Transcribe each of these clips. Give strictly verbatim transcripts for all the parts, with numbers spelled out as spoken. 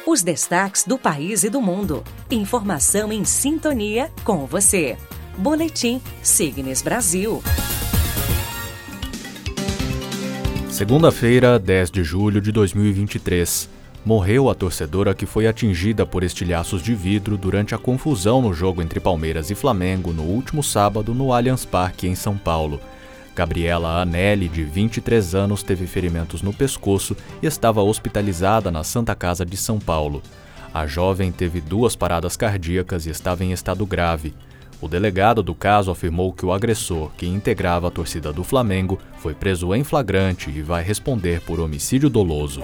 Os destaques do país e do mundo. Informação em sintonia com você. Boletim Signes Brasil. Segunda-feira, dez de julho de dois mil e vinte e três. Morreu a torcedora que foi atingida por estilhaços de vidro durante a confusão no jogo entre Palmeiras e Flamengo no último sábado no Allianz Parque, em São Paulo. Gabriela Anelli, de vinte e três anos, teve ferimentos no pescoço e estava hospitalizada na Santa Casa de São Paulo. A jovem teve duas paradas cardíacas e estava em estado grave. O delegado do caso afirmou que o agressor, que integrava a torcida do Flamengo, foi preso em flagrante e vai responder por homicídio doloso.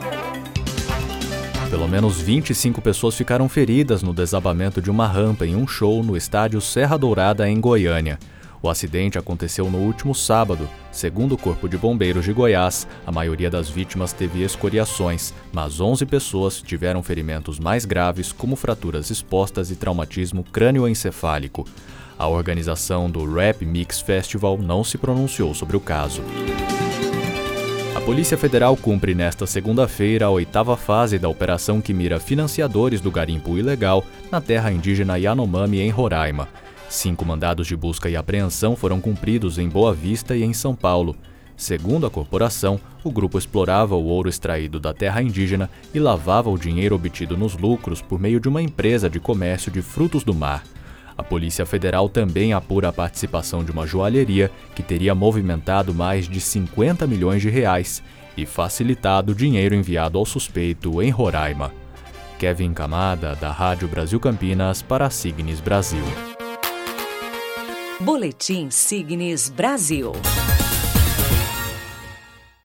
Pelo menos vinte e cinco pessoas ficaram feridas no desabamento de uma rampa em um show no estádio Serra Dourada, em Goiânia. O acidente aconteceu no último sábado. Segundo o Corpo de Bombeiros de Goiás, a maioria das vítimas teve escoriações, mas onze pessoas tiveram ferimentos mais graves, como fraturas expostas e traumatismo crânioencefálico. A organização do Rap Mix Festival não se pronunciou sobre o caso. A Polícia Federal cumpre nesta segunda-feira a oitava fase da operação que mira financiadores do garimpo ilegal na terra indígena Yanomami, em Roraima. Cinco mandados de busca e apreensão foram cumpridos em Boa Vista e em São Paulo. Segundo a corporação, o grupo explorava o ouro extraído da terra indígena e lavava o dinheiro obtido nos lucros por meio de uma empresa de comércio de frutos do mar. A Polícia Federal também apura a participação de uma joalheria que teria movimentado mais de cinquenta milhões de reais e facilitado dinheiro enviado ao suspeito em Roraima. Kevin Camada, da Rádio Brasil Campinas, para a Signes Brasil. Boletim Signes Brasil.